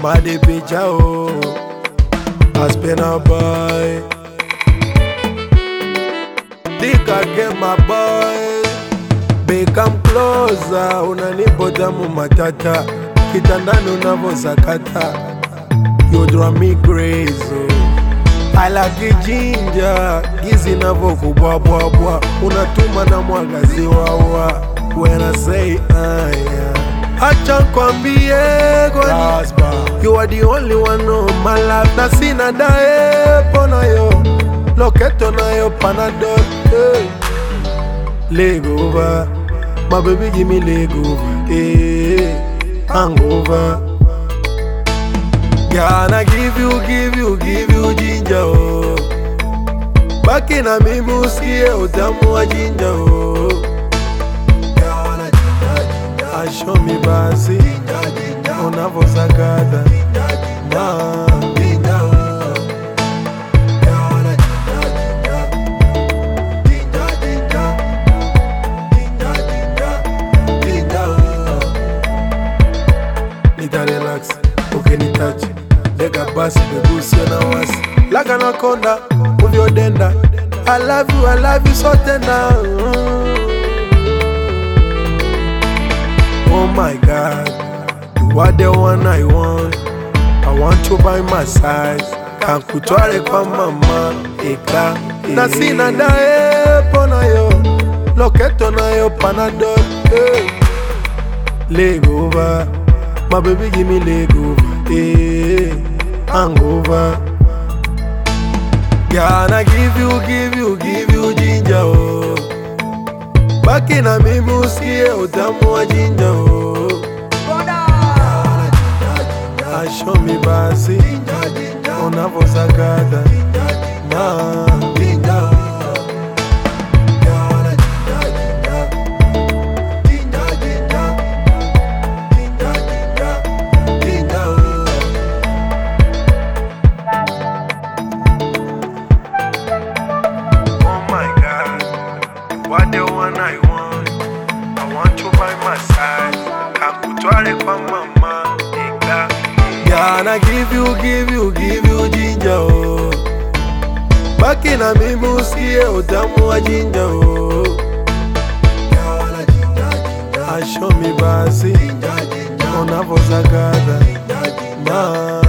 Madi picha oh, I spin a boy. Dika get my boy. Become closer, unanipota mumatata. Kitandani unavosakata, you drive me crazy. I like the ginger, gizi navo kubwabwabwa. Unatuma na mwagazi wawa. When I say yeah, acha kwambie kwani you are the only one of my life. Na sina dae pona yo, loketo na yo panadol. Hey. Leg over, my baby give me leg over. Hey. Hangover. Gonna give you ginger oh. Baki na mimi usikie utamu wa ginger oh. Show me basi unavosakata ma nita relax, ukinitouch lega basi bebusi na wasi laga na konda uvyodenda. I love you so tender. Oh my God, you are the one I want. I want you by my side. Kankutware kwa mama eka na sina dae pona yo, loketo na yo panadol. Hey. Leg over, my baby give me leg over. Hey. Hangover. Gonna give you ginger oh. Baki na mimi usikie utamu wa ginger oh. Show me basi unavosakata ma what the one I want you by my side. Kakutware kwa mama eka. Gonna give you ginger oh. Baki na mimi usikie utamu wa ginger oh. Show me basi unavosakata ma